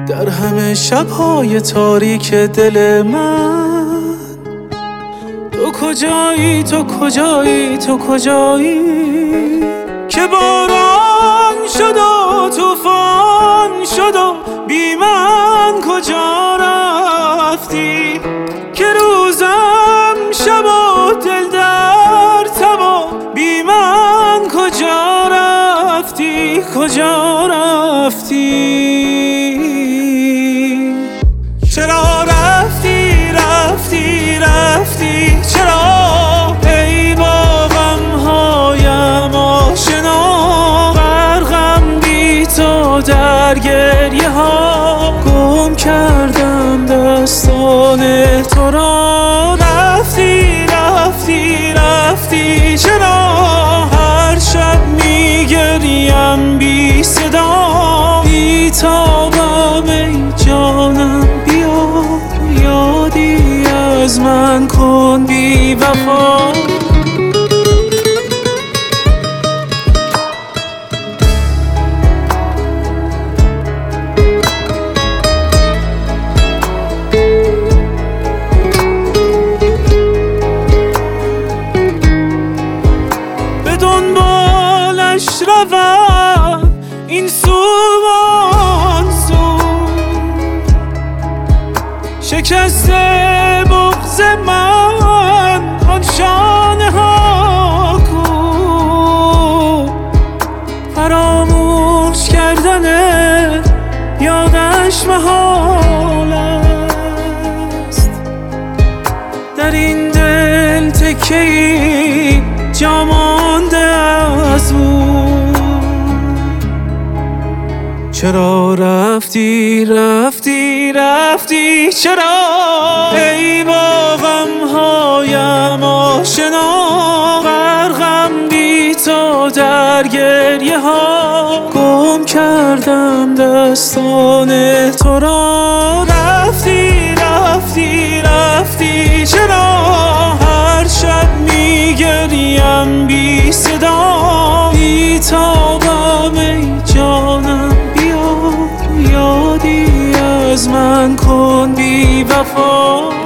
در همه شب‌های تاریک دل من. تو کجایی، تو کجایی، تو کجایی که باران شد و طوفان شد و بی من کجا رفتی؟ که روزم شب و دل در تب و بی من کجا رفتی؟ کجا رفتی؟ چرا رفتی رفتی رفتی؟ چرا ای با غمهایم آشنا؟ غرقم بی تو در گریه ها، گم کردم دستان تو را. رفتی رفتی رفتی چرا؟ هر شب میگریم بی صدا، بی تابم ای جانم، بیا یادی از من کن بی وفا. به دنبالش روم این سو آن سو، شکسته بغض من آن شانه ها کو، فراموش کردن یادش محال است. در این دل تکه‌ای جا مانده از او. چرا رفتی رفتی رفتی چرا ای با غمهایم آشنا؟ غرقم بی تو در گریه ها، گم کردم دستان تو را. رفتی رفتی رفتی چرا؟ هر شب میگریم بی صدا، بی تابم ای جانم، بیا یادی از من کن بی وفا.